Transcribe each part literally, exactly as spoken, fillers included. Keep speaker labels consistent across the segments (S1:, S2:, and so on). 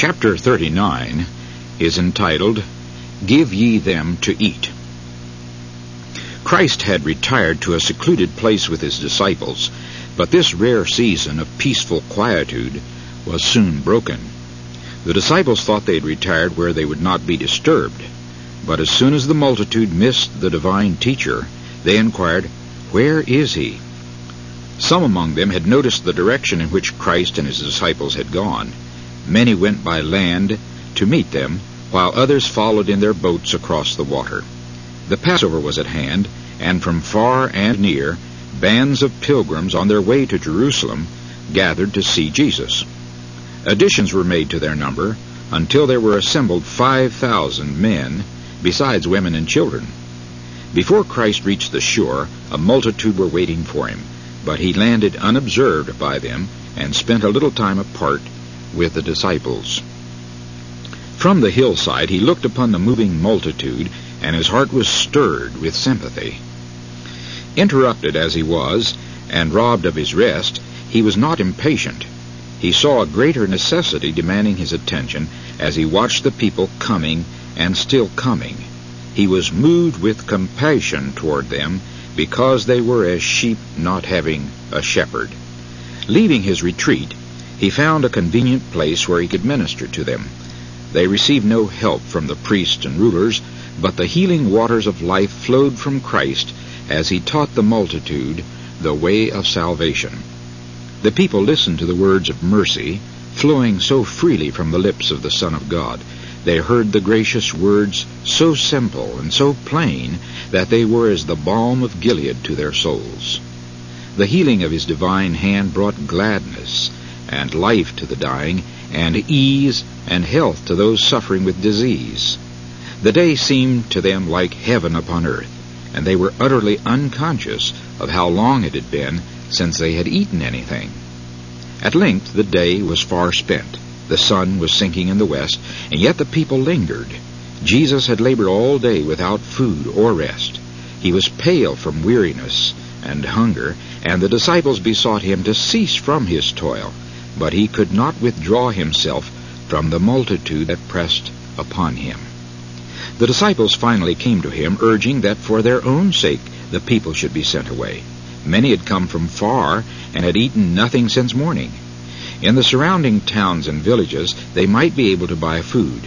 S1: Chapter thirty-nine is entitled, Give Ye Them to Eat. Christ had retired to a secluded place with his disciples, but this rare season of peaceful quietude was soon broken. The disciples thought they had retired where they would not be disturbed, but as soon as the multitude missed the divine teacher, they inquired, "Where is he?" Some among them had noticed the direction in which Christ and his disciples had gone. Many went by land to meet them, while others followed in their boats across the water. The Passover was at hand, and from far and near, bands of pilgrims on their way to Jerusalem gathered to see Jesus. Additions were made to their number, until there were assembled five thousand men, besides women and children. Before Christ reached the shore, a multitude were waiting for him, but he landed unobserved by them and spent a little time apart with the disciples. From the hillside he looked upon the moving multitude, and his heart was stirred with sympathy. Interrupted as he was, and robbed of his rest, he was not impatient. He saw a greater necessity demanding his attention as he watched the people coming and still coming. He was moved with compassion toward them, because they were as sheep not having a shepherd. Leaving his retreat, he found a convenient place where he could minister to them. They received no help from the priests and rulers, but the healing waters of life flowed from Christ as he taught the multitude the way of salvation. The people listened to the words of mercy flowing so freely from the lips of the Son of God. They heard the gracious words so simple and so plain that they were as the balm of Gilead to their souls. The healing of his divine hand brought gladness and life to the dying, and ease and health to those suffering with disease. The day seemed to them like heaven upon earth, and they were utterly unconscious of how long it had been since they had eaten anything. At length the day was far spent. The sun was sinking in the west, and yet the people lingered. Jesus had labored all day without food or rest. He was pale from weariness and hunger, and the disciples besought him to cease from his toil, but he could not withdraw himself from the multitude that pressed upon him. The disciples finally came to him, urging that for their own sake the people should be sent away. Many had come from far and had eaten nothing since morning. In the surrounding towns and villages they might be able to buy food.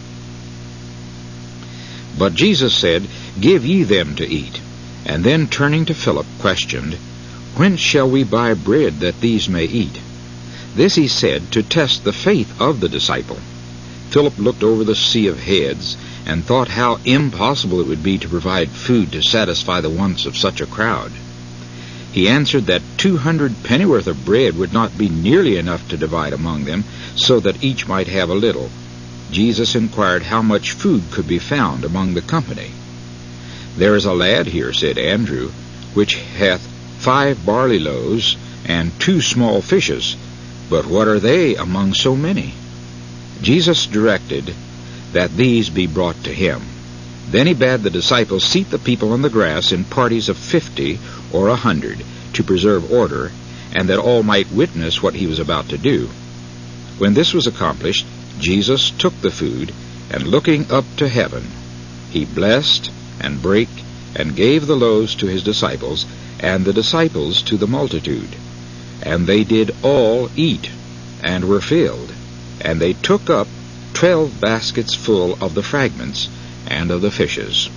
S1: But Jesus said, "Give ye them to eat," and then turning to Philip questioned, "Whence shall we buy bread that these may eat?" This he said to test the faith of the disciple. Philip looked over the sea of heads and thought how impossible it would be to provide food to satisfy the wants of such a crowd. He answered that two hundred pennyworth of bread would not be nearly enough to divide among them, so that each might have a little. Jesus inquired how much food could be found among the company. "There is a lad here," said Andrew, "which hath five barley loaves and two small fishes, but what are they among so many?" Jesus directed that these be brought to him. Then he bade the disciples seat the people on the grass in parties of fifty or a hundred, to preserve order, and that all might witness what he was about to do. When this was accomplished, Jesus took the food, and looking up to heaven, he blessed and brake and gave the loaves to his disciples, and the disciples to the multitude. And they did all eat, and were filled, and they took up twelve baskets full of the fragments and of the fishes.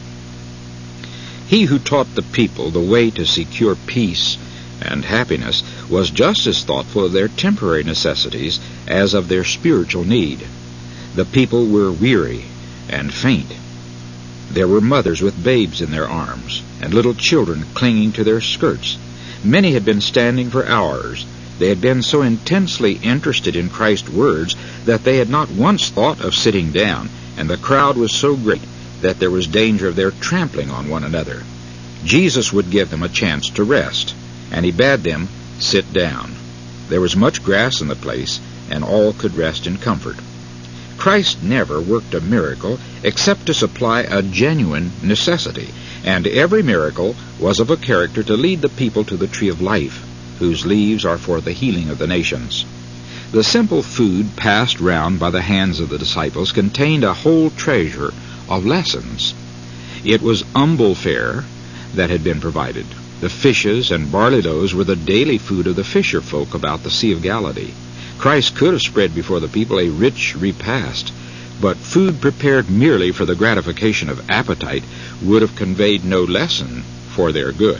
S1: He who taught the people the way to secure peace and happiness was just as thoughtful of their temporary necessities as of their spiritual need. The people were weary and faint. There were mothers with babes in their arms, and little children clinging to their skirts. Many had been standing for hours. They had been so intensely interested in Christ's words that they had not once thought of sitting down, and the crowd was so great that there was danger of their trampling on one another. Jesus would give them a chance to rest, and he bade them sit down. There was much grass in the place, and all could rest in comfort. Christ never worked a miracle except to supply a genuine necessity, and every miracle was of a character to lead the people to the tree of life, whose leaves are for the healing of the nations. The simple food passed round by the hands of the disciples contained a whole treasure of lessons. It was humble fare that had been provided. The fishes and barley loaves were the daily food of the fisher folk about the Sea of Galilee. Christ could have spread before the people a rich repast, but food prepared merely for the gratification of appetite would have conveyed no lesson for their good.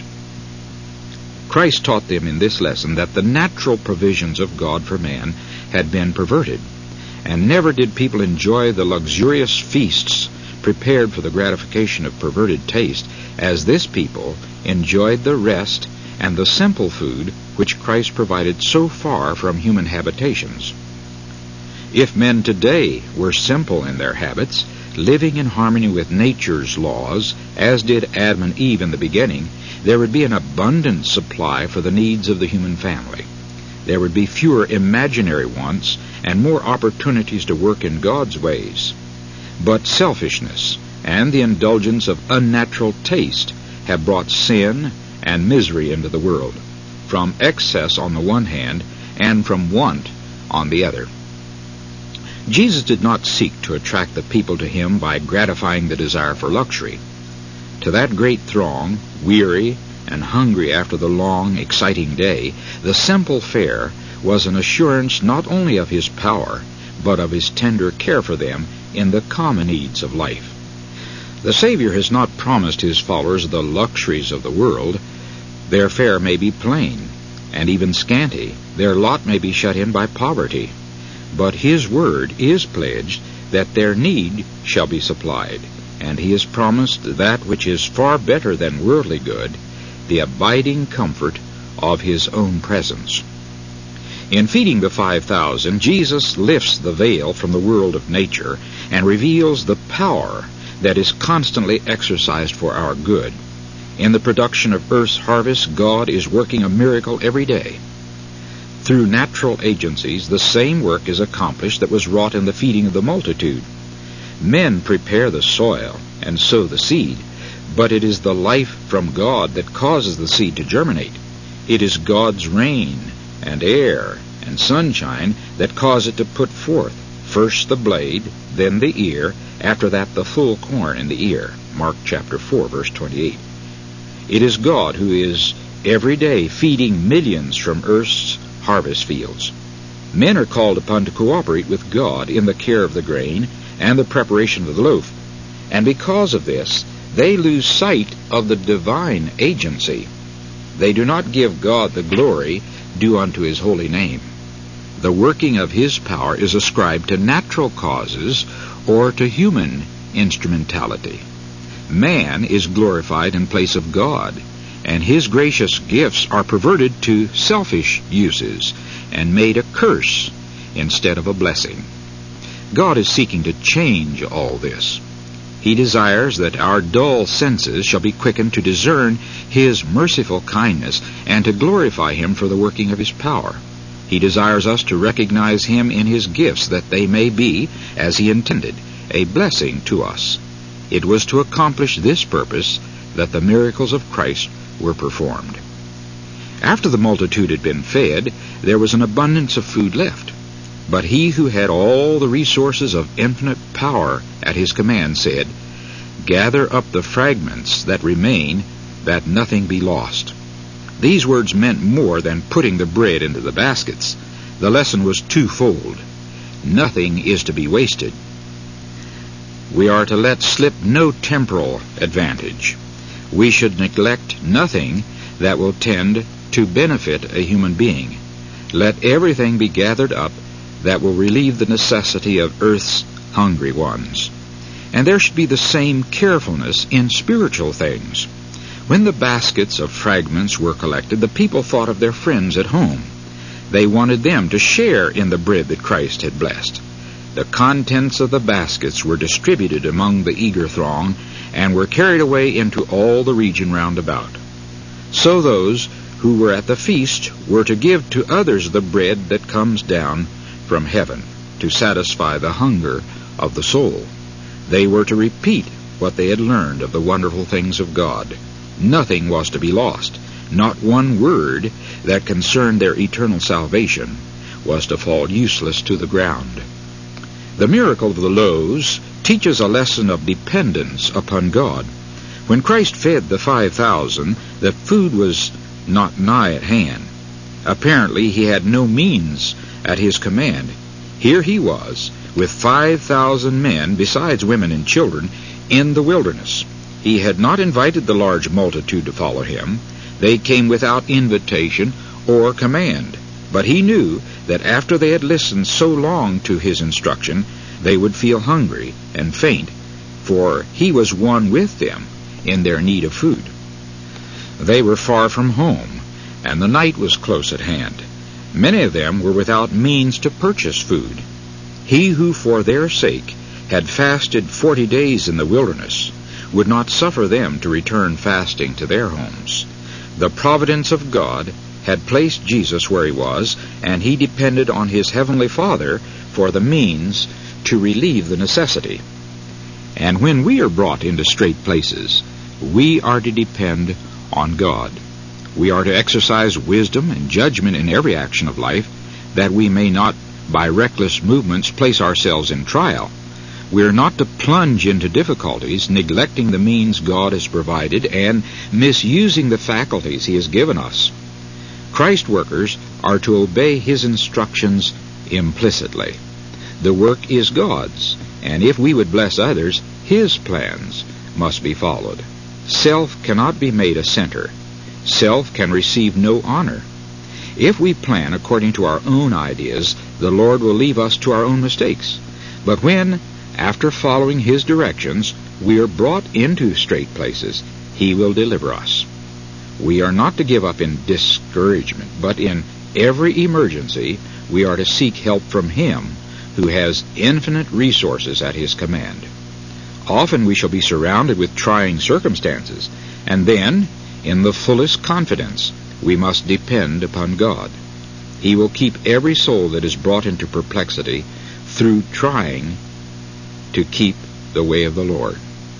S1: Christ taught them in this lesson that the natural provisions of God for man had been perverted, and never did people enjoy the luxurious feasts prepared for the gratification of perverted taste as this people enjoyed the rest and the simple food which Christ provided so far from human habitations. If men today were simple in their habits, living in harmony with nature's laws, as did Adam and Eve in the beginning, there would be an abundant supply for the needs of the human family. There would be fewer imaginary wants and more opportunities to work in God's ways. But selfishness and the indulgence of unnatural taste have brought sin and misery into the world, from excess on the one hand and from want on the other. Jesus did not seek to attract the people to him by gratifying the desire for luxury. To that great throng, weary and hungry after the long, exciting day, the simple fare was an assurance not only of his power, but of his tender care for them in the common needs of life. The Savior has not promised his followers the luxuries of the world. Their fare may be plain, and even scanty. Their lot may be shut in by poverty. But his word is pledged that their need shall be supplied, and he has promised that which is far better than worldly good, the abiding comfort of his own presence. In feeding the five thousand, Jesus lifts the veil from the world of nature and reveals the power that is constantly exercised for our good. In the production of earth's harvest, God is working a miracle every day. Through natural agencies, the same work is accomplished that was wrought in the feeding of the multitude. Men prepare the soil and sow the seed, but it is the life from God that causes the seed to germinate. It is God's rain and air and sunshine that cause it to put forth, first the blade, then the ear, after that the full corn in the ear. Mark chapter four, verse twenty-eight. It is God who is every day feeding millions from earth's harvest fields. Men are called upon to cooperate with God in the care of the grain and the preparation of the loaf, and because of this, they lose sight of the divine agency. They do not give God the glory due unto his holy name. The working of his power is ascribed to natural causes or to human instrumentality. Man is glorified in place of God, and his gracious gifts are perverted to selfish uses and made a curse instead of a blessing. God is seeking to change all this. He desires that our dull senses shall be quickened to discern his merciful kindness and to glorify him for the working of his power. He desires us to recognize him in his gifts, that they may be, as he intended, a blessing to us. It was to accomplish this purpose that the miracles of Christ were performed. After the multitude had been fed, there was an abundance of food left. But he who had all the resources of infinite power at his command said, "Gather up the fragments that remain, that nothing be lost." These words meant more than putting the bread into the baskets. The lesson was twofold. Nothing is to be wasted. We are to let slip no temporal advantage. We should neglect nothing that will tend to benefit a human being. Let everything be gathered up that will relieve the necessity of earth's hungry ones. And there should be the same carefulness in spiritual things. When the baskets of fragments were collected, the people thought of their friends at home. They wanted them to share in the bread that Christ had blessed. The contents of the baskets were distributed among the eager throng and were carried away into all the region round about. So those who were at the feast were to give to others the bread that comes down from heaven to satisfy the hunger of the soul. They were to repeat what they had learned of the wonderful things of God. Nothing was to be lost, not one word that concerned their eternal salvation. was to fall useless to the ground. The miracle of the loaves teaches a lesson of dependence upon God. When Christ fed the five thousand, the food was not nigh at hand. Apparently he had no means at his command. Here he was, with five thousand men, besides women and children, in the wilderness. He had not invited the large multitude to follow him. They came without invitation or command. But he knew that after they had listened so long to his instruction, they would feel hungry and faint, for he was one with them in their need of food. They were far from home, and the night was close at hand. Many of them were without means to purchase food. He who for their sake had fasted forty days in the wilderness would not suffer them to return fasting to their homes. The providence of God had placed Jesus where he was, and he depended on his heavenly Father for the means to relieve the necessity. And when we are brought into strait places, we are to depend on God. We are to exercise wisdom and judgment in every action of life, that we may not, by reckless movements, place ourselves in trial. We are not to plunge into difficulties, neglecting the means God has provided and misusing the faculties he has given us. Christ workers are to obey his instructions implicitly. The work is God's, and if we would bless others, his plans must be followed. Self cannot be made a center. Self can receive no honor. If we plan according to our own ideas, the Lord will leave us to our own mistakes. But when, after following his directions, we are brought into strait places, he will deliver us. We are not to give up in discouragement, but in every emergency we are to seek help from him who has infinite resources at his command. Often we shall be surrounded with trying circumstances, and then, in the fullest confidence, we must depend upon God. He will keep every soul that is brought into perplexity through trying to keep the way of the Lord.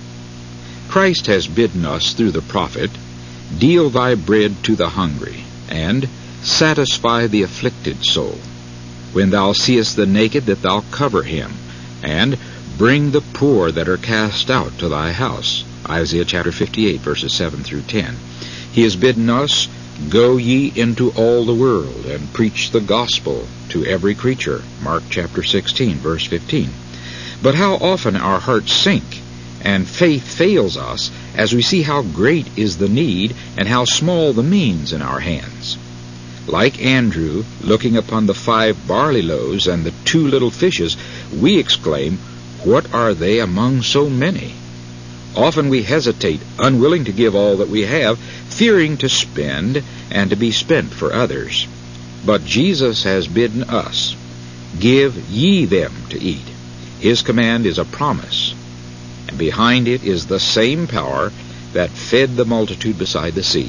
S1: Christ has bidden us through the prophet, "Deal thy bread to the hungry, and satisfy the afflicted soul. When thou seest the naked, that thou cover him, and bring the poor that are cast out to thy house." Isaiah chapter fifty-eight, verses seven through ten. He has bidden us, "Go ye into all the world, and preach the gospel to every creature." Mark chapter sixteen, verse fifteen. But how often our hearts sink, and faith fails us as we see how great is the need and how small the means in our hands. Like Andrew, looking upon the five barley loaves and the two little fishes, we exclaim, "What are they among so many?" Often we hesitate, unwilling to give all that we have, fearing to spend and to be spent for others. But Jesus has bidden us, "Give ye them to eat." His command is a promise, and behind it is the same power that fed the multitude beside the sea.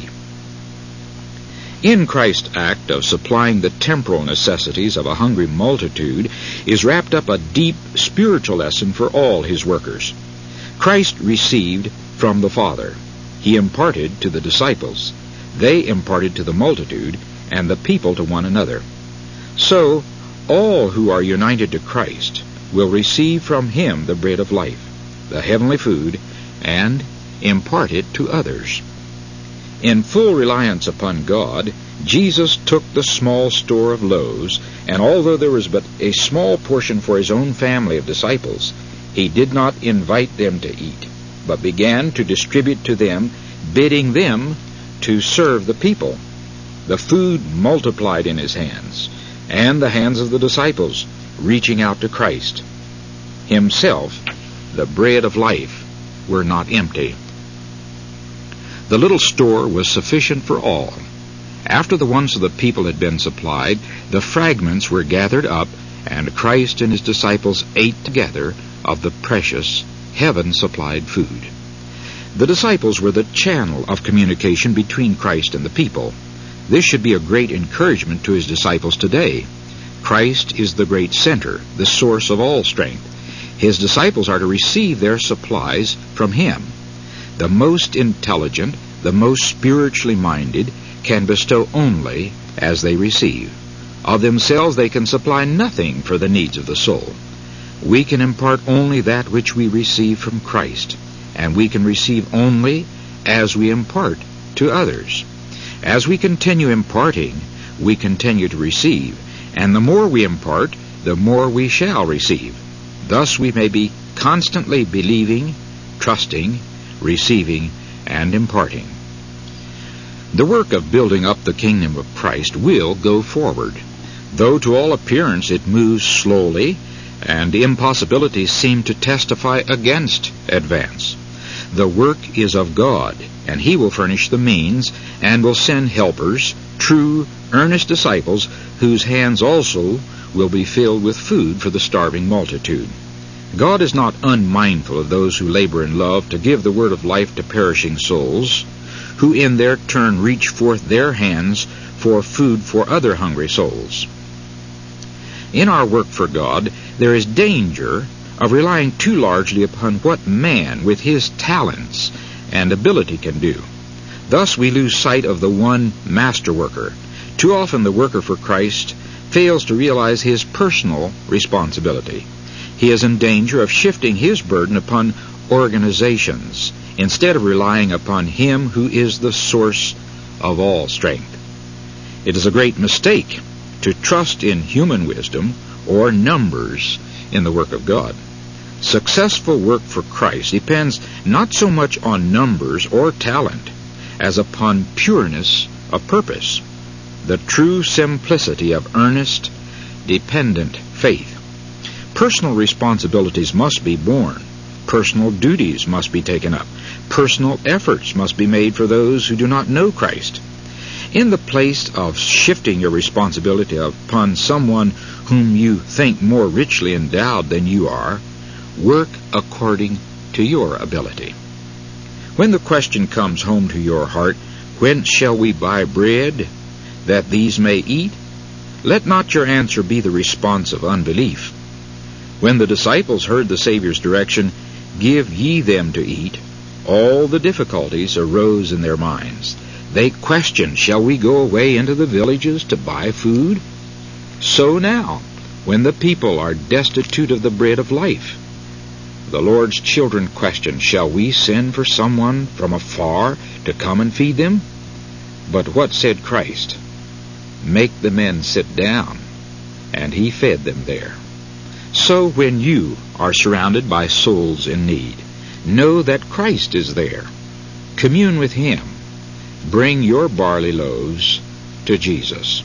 S1: In Christ's act of supplying the temporal necessities of a hungry multitude is wrapped up a deep spiritual lesson for all his workers. Christ received from the Father. He imparted to the disciples. They imparted to the multitude, and the people to one another. So, all who are united to Christ will receive from him the bread of life, the heavenly food, and impart it to others. In full reliance upon God, Jesus took the small store of loaves, and although there was but a small portion for his own family of disciples, he did not invite them to eat, but began to distribute to them, bidding them to serve the people. The food multiplied in his hands, and the hands of the disciples, reaching out to Christ. Himself, the bread of life, were not empty. The little store was sufficient for all. After the wants of the people had been supplied, the fragments were gathered up, and Christ and his disciples ate together of the precious, heaven-supplied food. The disciples were the channel of communication between Christ and the people. This should be a great encouragement to his disciples today. Christ is the great center, the source of all strength. His disciples are to receive their supplies from him. The most intelligent, the most spiritually minded, can bestow only as they receive. Of themselves they can supply nothing for the needs of the soul. We can impart only that which we receive from Christ, and we can receive only as we impart to others. As we continue imparting, we continue to receive, and the more we impart, the more we shall receive. Thus we may be constantly believing, trusting, receiving, and imparting. The work of building up the kingdom of Christ will go forward, though to all appearance it moves slowly, and impossibilities seem to testify against advance. The work is of God, and He will furnish the means, and will send helpers, true, earnest disciples, whose hands also will be filled with food for the starving multitude. God is not unmindful of those who labor in love to give the word of life to perishing souls, who in their turn reach forth their hands for food for other hungry souls. In our work for God, there is danger of relying too largely upon what man with his talents and ability can do. Thus we lose sight of the one master worker. Too often the worker for Christ fails to realize his personal responsibility. He is in danger of shifting his burden upon organizations instead of relying upon Him who is the source of all strength. It is a great mistake to trust in human wisdom or numbers in the work of God. Successful work for Christ depends not so much on numbers or talent as upon pureness of purpose, the true simplicity of earnest, dependent faith. Personal responsibilities must be borne. Personal duties must be taken up. Personal efforts must be made for those who do not know Christ. In the place of shifting your responsibility upon someone whom you think more richly endowed than you are, work according to your ability. When the question comes home to your heart, "Whence shall we buy bread that these may eat?" let not your answer be the response of unbelief. When the disciples heard the Savior's direction, "Give ye them to eat," all the difficulties arose in their minds. They questioned, "Shall we go away into the villages to buy food?" So now, when the people are destitute of the bread of life, the Lord's children question, "Shall we send for someone from afar to come and feed them?" But what said Christ? "Make the men sit down," and He fed them there. So when you are surrounded by souls in need, know that Christ is there. Commune with Him. Bring your barley loaves to Jesus.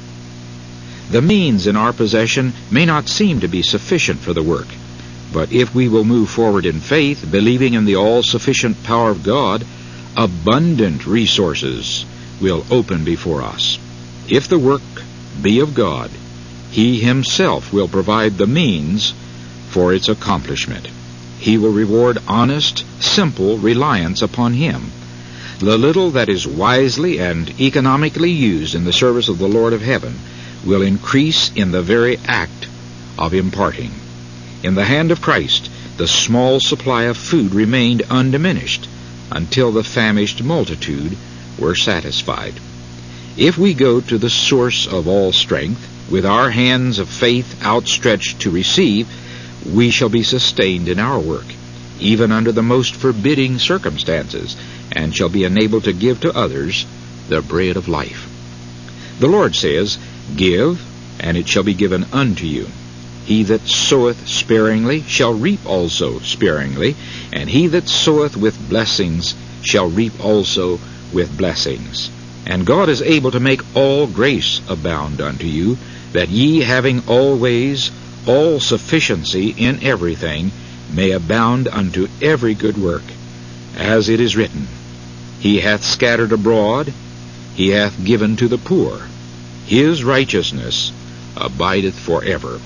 S1: The means in our possession may not seem to be sufficient for the work, but if we will move forward in faith, believing in the all-sufficient power of God, abundant resources will open before us. If the work be of God, He Himself will provide the means for its accomplishment. He will reward honest, simple reliance upon Him. The little that is wisely and economically used in the service of the Lord of heaven will increase in the very act of imparting. In the hand of Christ, the small supply of food remained undiminished until the famished multitude were satisfied. If we go to the source of all strength, with our hands of faith outstretched to receive, we shall be sustained in our work, even under the most forbidding circumstances, and shall be enabled to give to others the bread of life. The Lord says, "Give, and it shall be given unto you. He that soweth sparingly shall reap also sparingly, and he that soweth with blessings shall reap also with blessings. And God is able to make all grace abound unto you, that ye, having always all sufficiency in everything, may abound unto every good work. As it is written, He hath scattered abroad, He hath given to the poor. His righteousness abideth forever.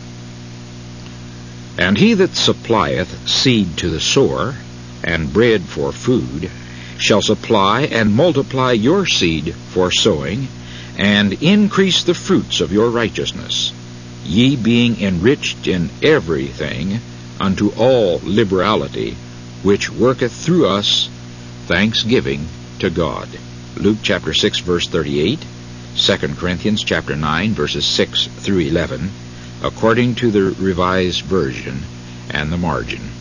S1: And he that supplieth seed to the sower, and bread for food, shall supply and multiply your seed for sowing, and increase the fruits of your righteousness, ye being enriched in everything unto all liberality, which worketh through us thanksgiving to God. Luke chapter six, verse thirty-eight, Second Corinthians chapter nine, verses six through eleven, according to the Revised Version and the margin.